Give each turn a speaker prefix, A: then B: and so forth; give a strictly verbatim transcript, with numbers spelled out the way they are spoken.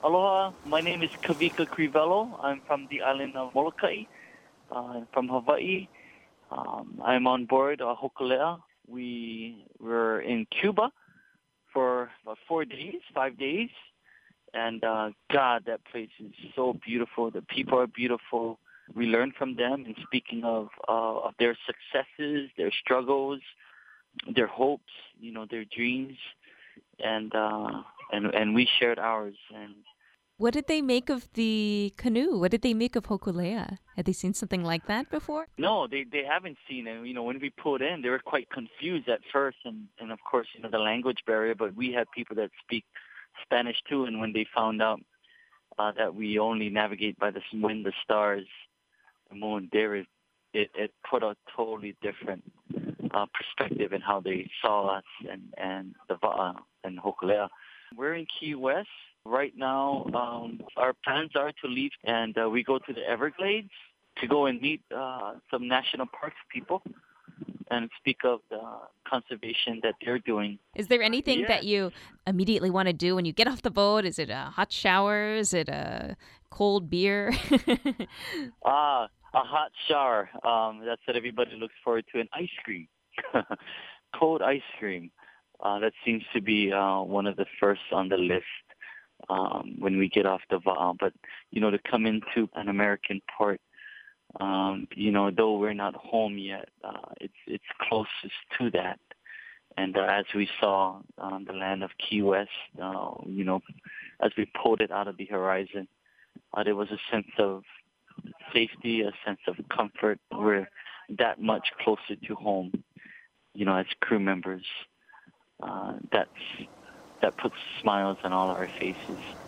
A: Aloha, my name is Kavika Crivello. I'm from the island of Molokai, uh, from Hawaii. Um, I'm on board uh, Hokulea. We were in Cuba for about four days, five days. And uh, God, that place is so beautiful. The people are beautiful. We learn from them. And speaking of uh, of their successes, their struggles, their hopes, you know, their dreams, and uh, and and we shared ours. And
B: What did they make of the canoe? What did they make of Hokulea? Had they seen something like that before?
A: no, they they haven't seen it. You know, when we pulled in, they were quite confused at first, and and of course, you know, the language barrier. But we had people that speak Spanish too, and when they found out uh, that we only navigate by the wind, the stars, the moon, there is it it put a totally different uh, perspective in how they saw us and and the uh, and Hokulea. We're in Key West right now. Um, our plans are to leave and uh, we go to the Everglades to go and meet uh, some national parks people and speak of the conservation that they're doing.
B: Is there anything
A: Yeah.
B: that you immediately want to do when you get off the boat? Is it a hot shower? Is it a cold beer?
A: Ah, a hot shower. Um, that's what everybody looks forward to. And ice cream, cold ice cream. Uh, that seems to be uh, one of the first on the list um, when we get off the Va'a. But you know, to come into an American port, um, you know, though we're not home yet, uh, it's it's closest to that. And uh, as we saw um, the land of Key West, uh, you know, as we pulled it out of the horizon, uh, there was a sense of safety, a sense of comfort. We're that much closer to home, you know, as crew members. Uh, that's that puts smiles on all our faces.